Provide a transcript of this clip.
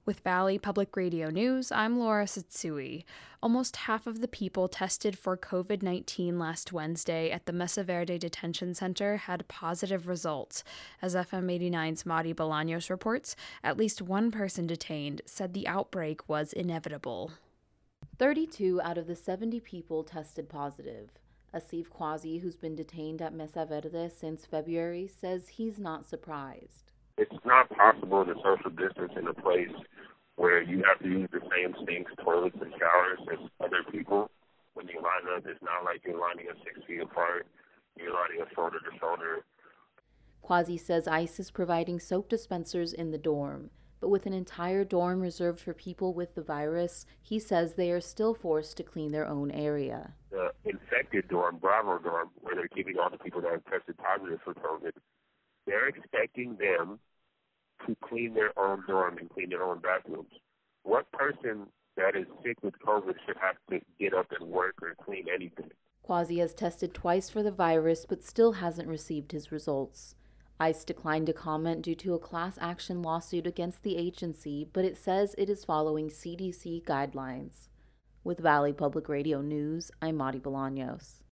With Valley Public Radio News, I'm Laura Satsui. Almost half of the people tested for COVID-19 last Wednesday at the Mesa Verde Detention Center had positive results. As FM 89's Madi Bolaños reports, at least one person detained said the outbreak was inevitable. 32 out of the 70 people tested positive. Asif Quasi, who's been detained at Mesa Verde since February, says he's not surprised. It's not possible to social distance in a place where you have to use the same sinks, toilets, and showers as other people. When you line up, it's not like you're lining up 6 feet apart. You're lining up shoulder to shoulder. Quasi says ICE is providing soap dispensers in the dorm, but with an entire dorm reserved for people with the virus, he says they are still forced to clean their own area. The infected dorm, Bravo dorm, where they're keeping all the people that have tested positive for COVID, they're expecting them to clean their own dorm and clean their own bathrooms. What person that is sick with COVID should have to get up and work or clean anything? Quasi has tested twice for the virus but still hasn't received his results. ICE declined to comment due to a class action lawsuit against the agency, but it says it is following CDC guidelines. With Valley Public Radio News, I'm Madi Bolaños.